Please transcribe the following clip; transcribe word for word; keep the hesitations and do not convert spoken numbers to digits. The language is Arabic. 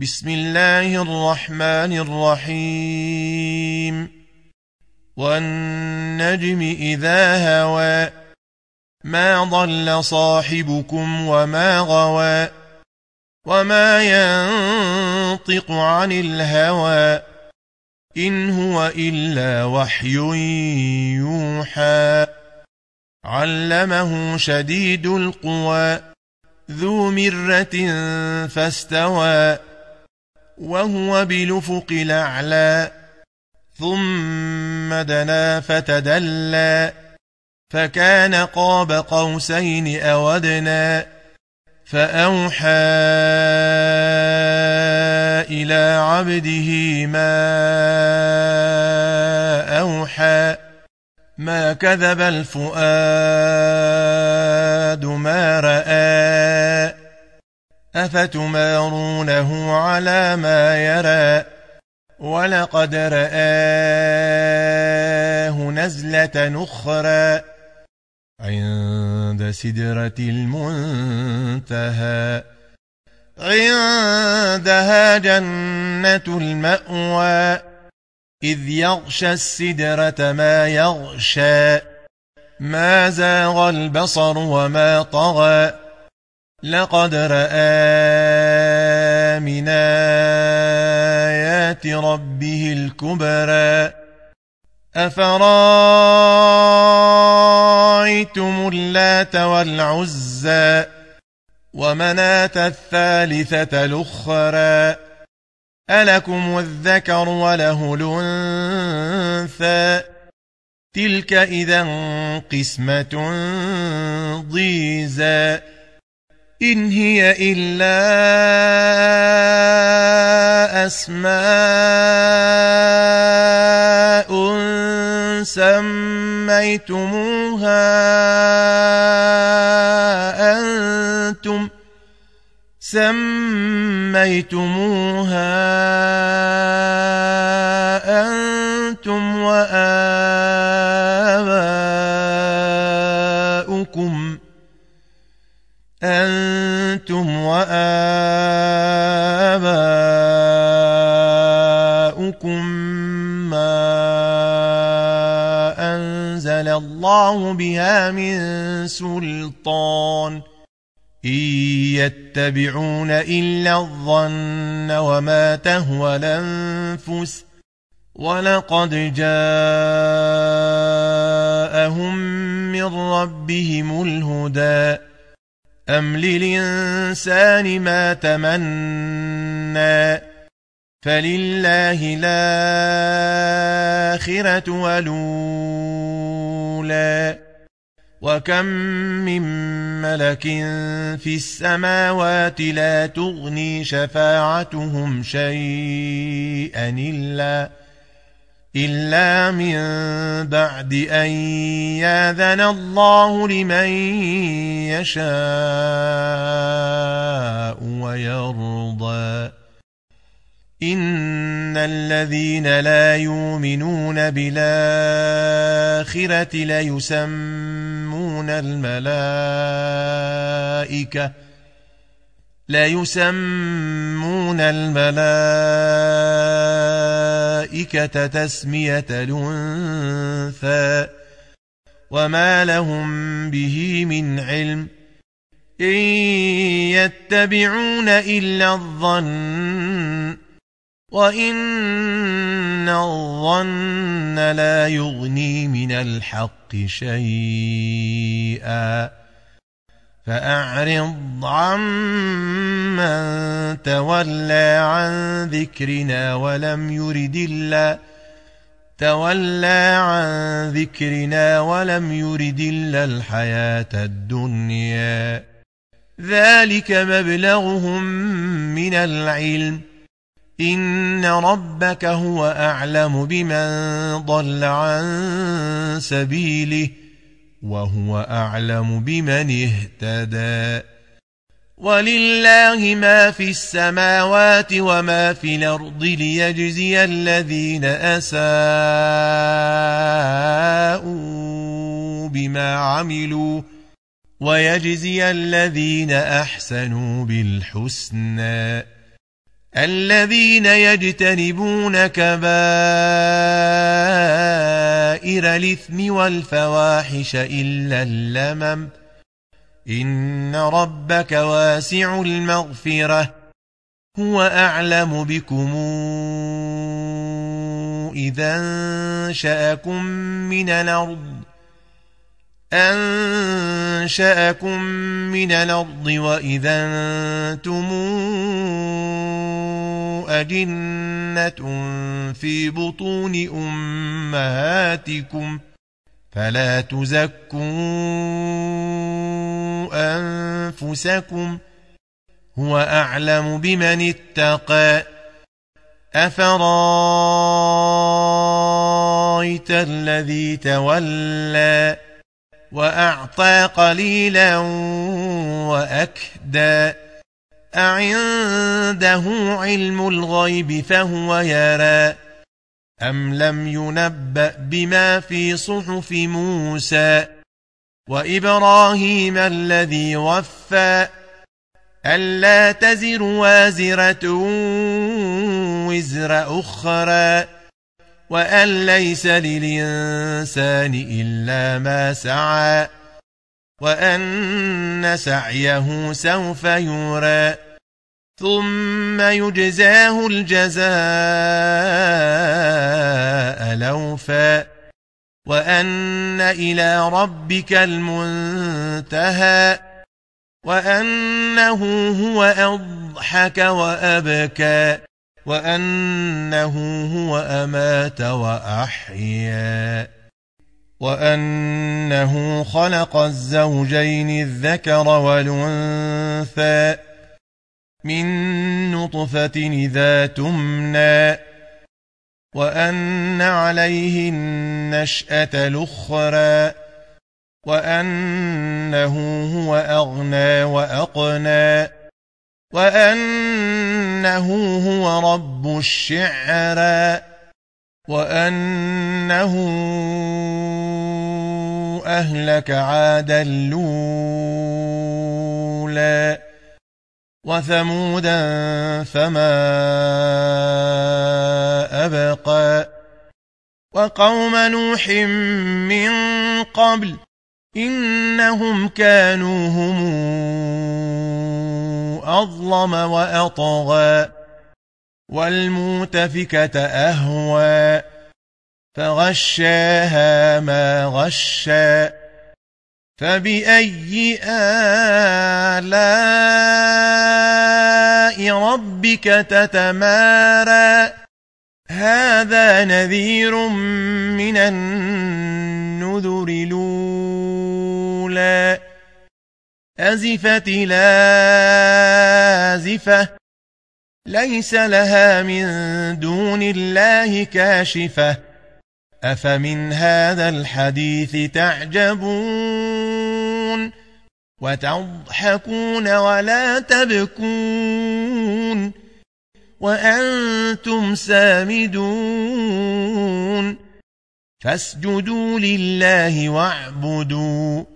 بسم الله الرحمن الرحيم والنجم إذا هوى ما ضل صاحبكم وما غوى وما ينطق عن الهوى إن هو إلا وحي يوحى علمه شديد القوى ذو مرة فاستوى وهو بالأفق الأعلى ثم دنا فتدلى فكان قاب قوسين أو أدنى فأوحى إلى عبده ما أوحى ما كذب الفؤاد ما رأى أفتمارونه على ما يرى ولقد رآه نزلة أخرى عند سدرة المنتهى عندها جنة المأوى إذ يغشى السدرة ما يغشى ما زاغ البصر وما طغى لقد رأى من آيات ربه الكبرى أفرأيتم اللات والعزى ومناة الثالثة الأخرى ألكم الذكر وله الأنثى تلك إذا قسمة ضيزى إن هي إلا أسماء سميتموها أنتم سميتموها أنتم وآباؤكم أنتم وآباؤكم ما أنزل الله بها من سلطان إن يتبعون إلا الظن وما تهوى الأنفس ولقد جاءهم من ربهم الهدى أم للإنسان ما تمنى فلله الآخرة والأولى وكم من ملك في السماوات لا تغني شفاعتهم شيئا إلا إلا من بعد أن يأذن الله لمن يشاء ويرضى إن الذين لا يؤمنون بالآخرة ليسمون الملائكة لا يسمون الملائكة تسمية الأنثى وما لهم به من علم إن يتبعون إلا الظن وإن الظن لا يغني من الحق شيئا فأعرض عمن تولى عن ذكرنا ولم يرد إلا تولى عن ذكرنا ولم يرد إلا الحياة الدنيا ذلك مبلغهم من العلم إن ربك هو أعلم بمن ضل عن سبيله وهو أعلم بمن اهتدى ولله ما في السماوات وما في الأرض ليجزي الذين أساءوا بما عملوا ويجزي الذين أحسنوا بالحسنى الذين يجتنبون كبائر الإثم والفواحش إلا اللمم إن ربك واسع المغفرة هو أعلم بكم إذا أنشأكم من الأرض أنشأكم من الأرض وإذا أنتم أجنة في بطون أمهاتكم فلا تزكوا أنفسكم هو أعلم بمن اتقى أفرايت الذي تولى وأعطى قليلا وأكدى أعنده علم الغيب فهو يرى أم لم ينبأ بما في صحف موسى وإبراهيم الذي وفى ألا تزر وازرة وزر أخرى وأن ليس للإنسان إلا ما سعى وأن سعيه سوف يرى ثم يجزاه الجزاء الأوفى وأن إلى ربك المنتهى وأنه هو أضحك وأبكى وأنه هو أمات وأحيا وأنه خلق الزوجين الذكر والأنثى من نطفة إذا تمنى وأن عليه النشأة الأخرى وأنه هو أغنى وأقنى وأنه هو رب الشعرى وأنه أهلك عادا الأولى وثمودا فما أبقى وقوم نوح من قبل إنهم كانوا هم أظلم وأطغى والمؤتفكة أهوى فغشاها ما غشى فبأي آلاء ربك تتمارى هذا نذير من النذر الأولى أزفت لازفة ليس لها من دون الله كاشفة أفمن هذا الحديث تعجبون وتضحكون ولا تبكون وأنتم سامدون فاسجدوا لله واعبدوا